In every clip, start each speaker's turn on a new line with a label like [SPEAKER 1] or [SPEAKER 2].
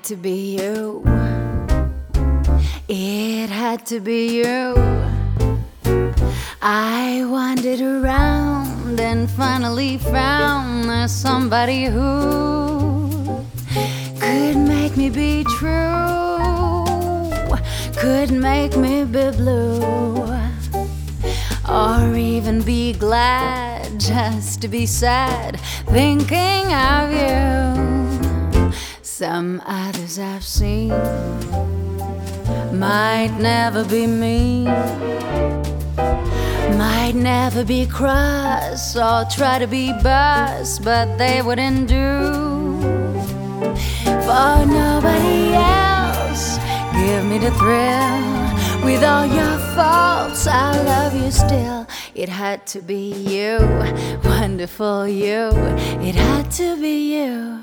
[SPEAKER 1] to be you. It had to be you. I wandered around and finally found there's somebody who could make me be true, could make me be blue, or even be glad just to be sad thinking of you. Some others I've seen might never be mean, might never be cross or try to be boss, but they wouldn't do for nobody else. Give me the thrill. With all your faults, I love you still. It had to be you, wonderful you. It had to be you.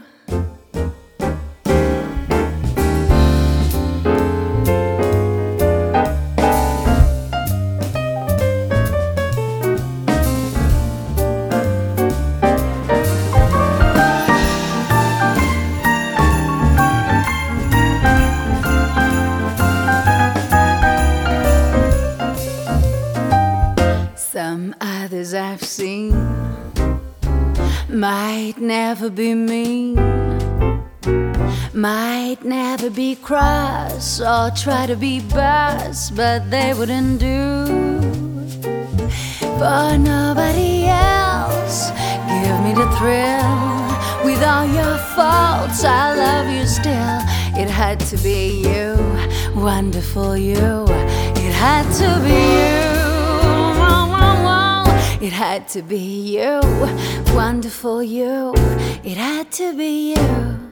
[SPEAKER 1] Some others I've seen might never be mean, might never be cross or try to be boss, but they wouldn't do for nobody else. Give me the thrill. With all your faults, I love you still. It had to be you, wonderful you. It had to be you. It had to be you, wonderful you. It had to be you.